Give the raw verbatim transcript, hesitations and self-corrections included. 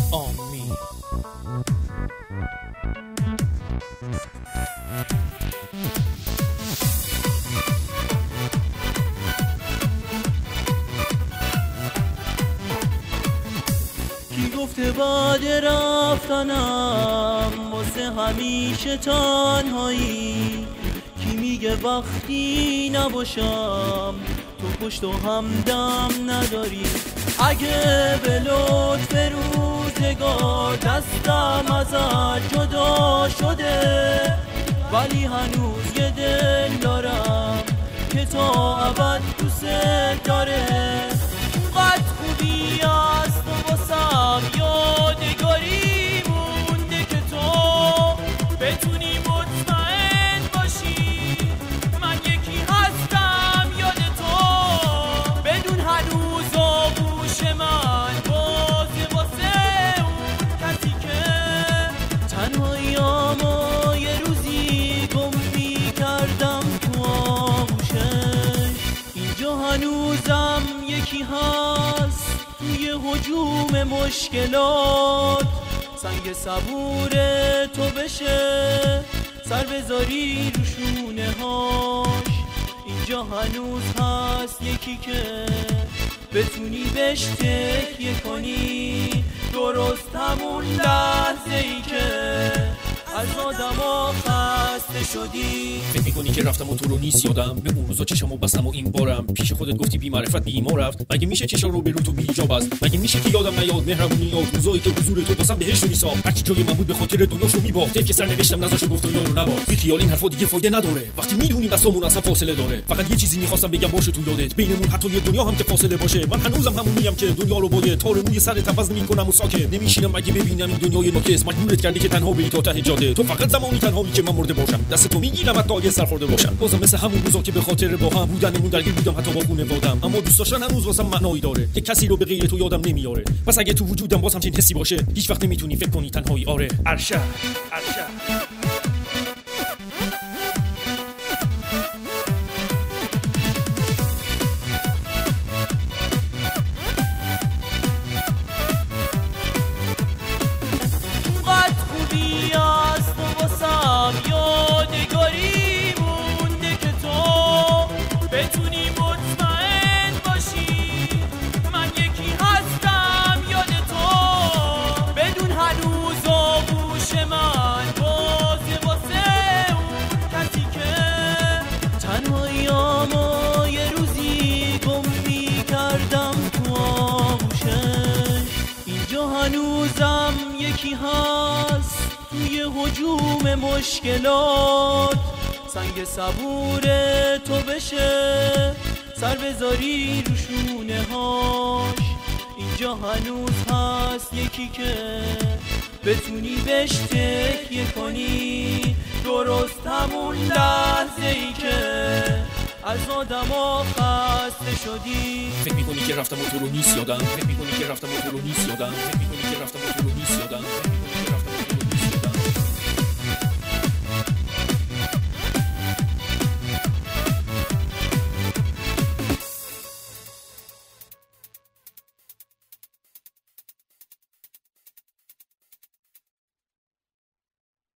آمین. کی گفته بعد رفتنم واسه همیشه تنهایی؟ کی میگه وقتی نباشم تو پشت و همدم نداری؟ اگه به لطف روزگار دستم ازت جدا شده، ولی هنوز یه دل دارم که تا ابد دوست داره. قد خوبی است و واسم یادگاری مونده که تو بتونی مطمئن باشی من یکی هستم یاد تو، بدون هنوز آغوش من بازه واسه اون کسی که تنهاییامو یه روزی گم می‌کردم تو آغوشش. اینجا هنوزم یکی هست توی هجوم مشکلات، سنگ صبور تو بشه سر بذاری رو شونه هاش. اینجا هنوز هست یکی که بتونی بهش تکیه کنی، درست همون لحظه ای که از آدما خسته شدی. فکر میکنی که رفتم و تو رو نیست یادم، به اون روزا چشمو بستم و این بارم پیش خودت گفتی بی معرفت بی ما رفت. مگه میشه چشم رو به رو تو بی جاب است؟ مگه میشه که یادم نیاد مهربونی یاد روزایی که حضور تو واسم بهش رو میساخت؟ هرچی جای من بود به خاطر دنیاشو میباخت، که سر نوشتم نذاشو گفت دنیا رو نباخت. بی خیال این حرفا دیگه فایده نداره وقتی میدونی بسامون اصلا فاصله داره. فقط یه چیزی میخواستم بگم باشه تو یادت، بینمون حتی یه دنیا هم که فاصله باشه. من هنوزم همونیم که دنیا رو باید تار موی سرت عوض میکنم و ساکت نمیشینم اگه ببینم این دنیای ناکس مجبورت کرده که تنها بری تا ته جاده. تو فقط زمانی تنهایی که من مرده باشم دست تو میگیرم حتی اگه سرخورده باشم. بازم مثل همون روزا که به خاطر با هم بودنمون درگیر بودم حتی با خانواده‌ام، اما دوست داشتن هنوز واسم معنایی داره که کسی رو به غیر تو یادم نمیاره. پس اگه تو وجودم باز همچین حسی باشه هیچ وقت نمیتونی فکر کنی تنهایی. آره ارشد ارشد یادگاری مونده که تو بتونی مطمئن باشی من یکی هستم یاد تو، بدون هنوز آغوش من بازه واسه اون کسی که تنهاییامو یه روزی گم می‌کردم تو آغوشش. اینجا هنوزم یکی هست توی هجوم مشکلات، سنگ صبور تو بشه سر بذاری رو شونه هاش. اینجا هنوز هست یکی که بتونی بهش تکیه کنی، درست همون لحظه ای که از آدما خسته شدی. فکر میکنی که رفتم و تو رو نیست یادم، فکر میکنی که رفتم و تو رو نیست یادم، فکر میکنی که رفتم و تو رو نیست یادم.